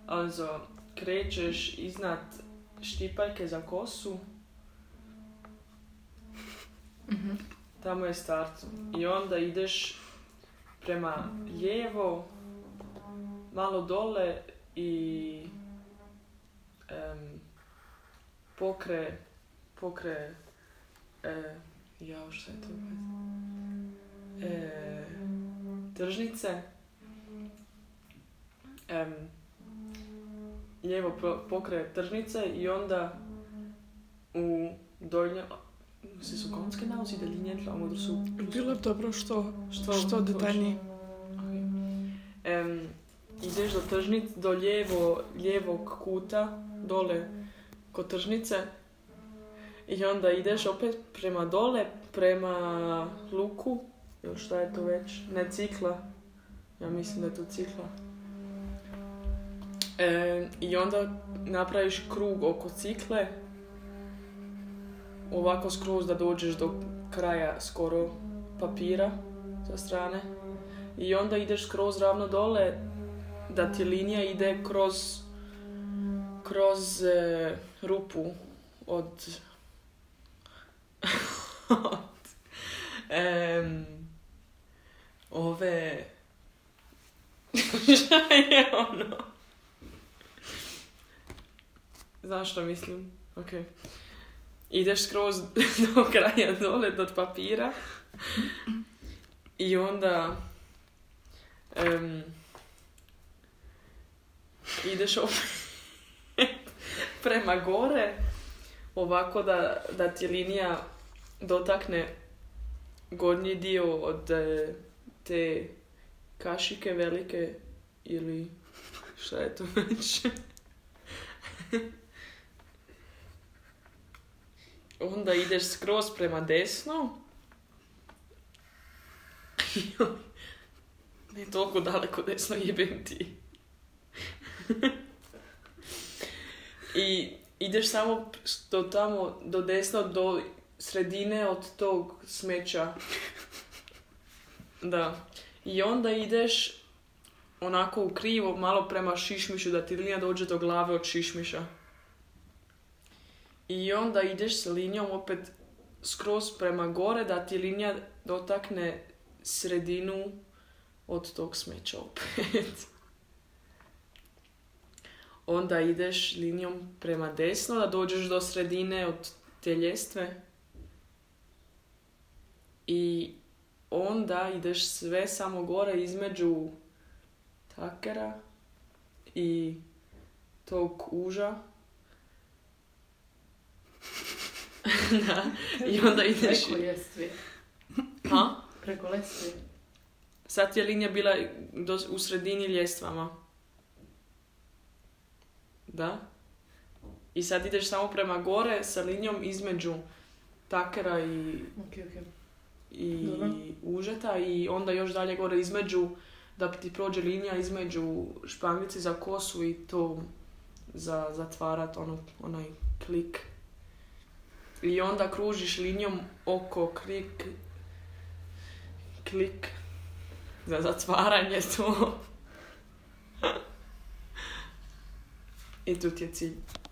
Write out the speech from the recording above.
Also, krećeš iznad štipaljke za kosu. Tamo je start. I onda ideš prema lijevo, malo dole i pokre što je to? Tržnice. Lijevo pokre tržnice i onda u dolje se su konske nauzi da linije tamo su... Bilo je dobro što detaljnije. Okay. Ideš do tržnice, do lijevog kuta, dole kod tržnice i onda ideš opet prema dole, prema luku, ili šta je to već, ne cikla, ja mislim da je to cikla. I onda napraviš krug oko cikle, ovako skroz da dođeš do kraja skoro papira sa strane. I onda ideš skroz ravno dole, da ti linija ide kroz rupu od ove šta je ono? Znaš što mislim? Ok. Ideš skroz do kraja dole, do papira. I onda ideš opet prema gore, ovako da ti linija dotakne gornji dio od te kašike velike ili šta je to već. Onda ideš skroz prema desno. Ne toliko daleko desno, jebem ti. I ideš samo do desno, do sredine od tog smeća. Da. I onda ideš onako u krivo, malo prema šišmišu, da ti linija dođe do glave od šišmiša. I onda ideš s linijom opet skroz prema gore, da ti linija dotakne sredinu od tog smeća opet. Onda ideš linijom prema desno, da dođeš do sredine od te ljestve. I onda ideš sve samo gore između takera i tog uža. Da. I onda ideš... Preko ljestve. Ha? Preko ljestve. Sad je linija bila u sredini ljestvama. Da. I sad ideš samo prema gore sa linijom između takera i... Okay. I užeta i onda još dalje gore između, da ti prođe linija između španglice za kosu i to za zatvarat onaj klik. I onda kružiš linijom oko klik za zatvaranje to. I tu ti je cilj.